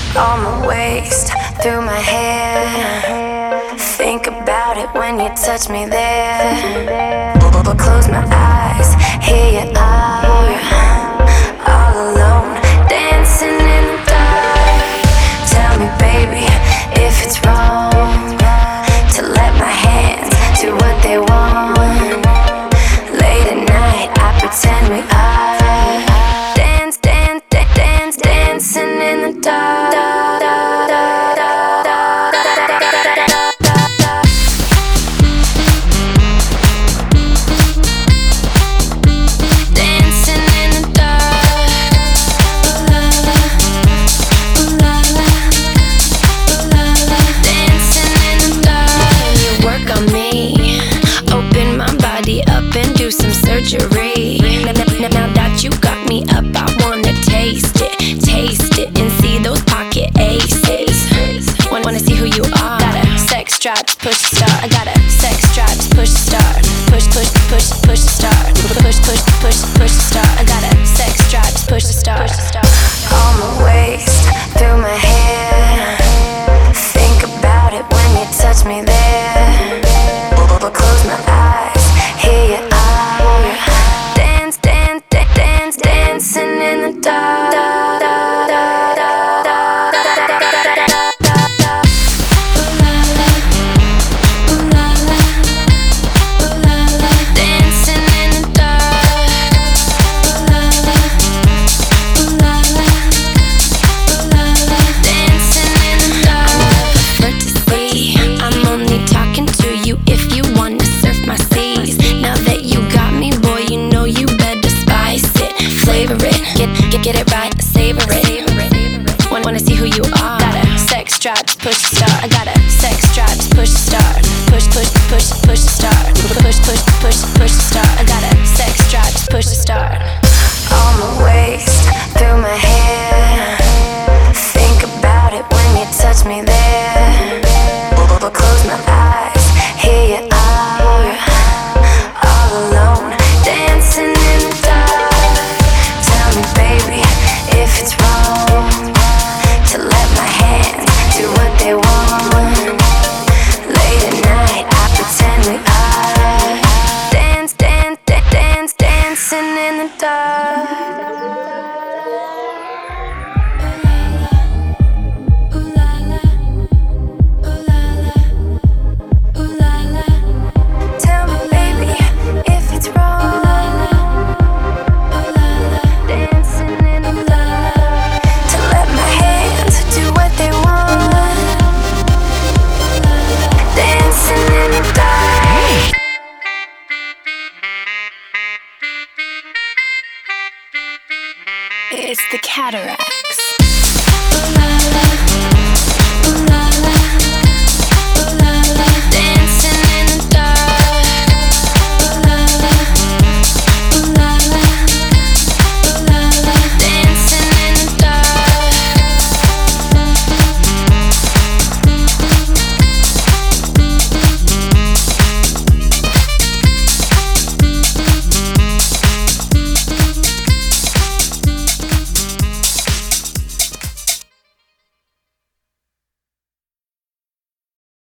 on my waist, through my hair. Think about it when you touch me there. But close my eyes, here you are, all alone, dancing in the dark. Tell me, baby, if it's wrong to let my hands do what they want. Late at night, I pretend we are dancing in the dark. Now that you got me up, I wanna taste it, and see those pocket aces. Wanna see who you are. Got a sex drive, push start. I got a sex drive, push start. Push start. Push start. I got a sex drive, push start. On my waist, through my hair. Think about it when you touch me there. But close my eyes, here you are. Dancing in the dark. Get it right, savor it. Wanna see who you are. Got a sex drive, push start. I got a sex drive, push start. Push start. Push start. I got a sex drive, push start. On my waist, through my hair. Think about it when you touch me there. But close my eyes, here you are, all alone, dancing in the dark. Tell me, baby, if it's wrong to let my hands do what they want. Late at night, I pretend we are dancing in the dark. It's the Cataracts.